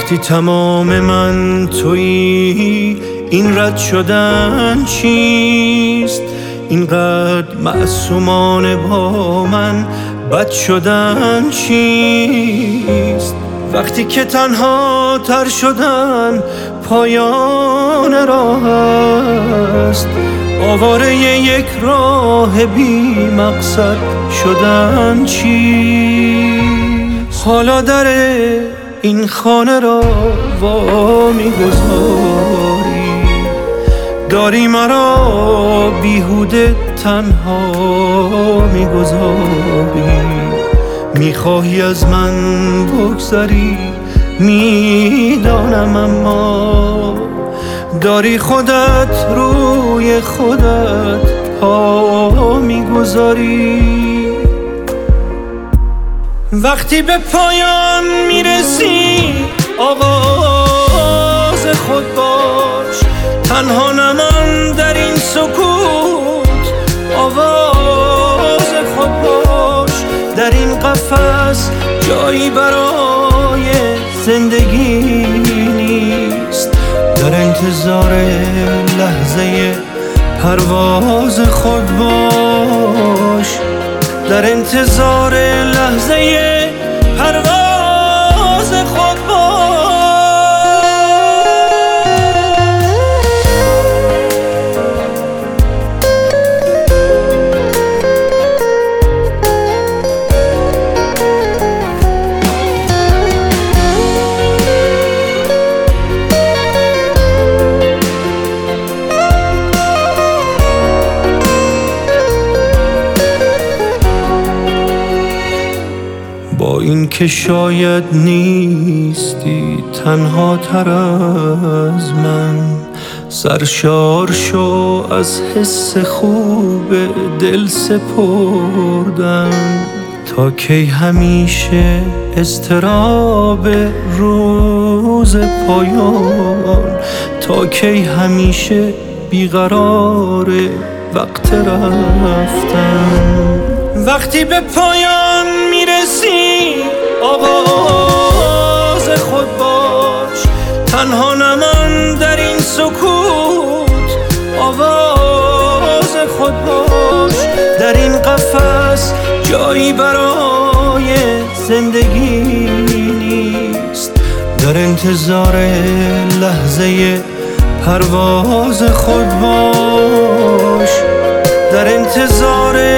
وقتی تمام من تویی این رد شدن چیست؟ اینقدر معصومانه با من بد شدن چیست؟ وقتی که تنها تر شدن پایان راه است، آواره یک راه بی مقصد شدن چیست؟ حالا در این خانه را وا می‌گذاری، داری مرا بیهوده تنها می‌گذاری، میخواهی از من بگذری میدانم، اما داری خودت روی خودت پا میگذاری. وقتی به پایان میرسی آغاز خود باش، تنها نمان در این سکوت آواز خود باش. در این قفس جایی برای زندگی نیست، در انتظار لحظه پرواز خود باش، در انتظار لحظه پرواز خود باش. با این که شاید نیستی تنها تر از من، سرشار شو از حس خوب دل سپردن. تا کی همیشه اضطراب روز پایان، تا کی همیشه بیقرار وقت رفتن. وقتی به پایان میرسی آغاز خود باش، تنها نمان در این سکوت آواز خود باش. در این قفس جایی برای زندگی نیست، در انتظار لحظه پرواز خود باش، در انتظار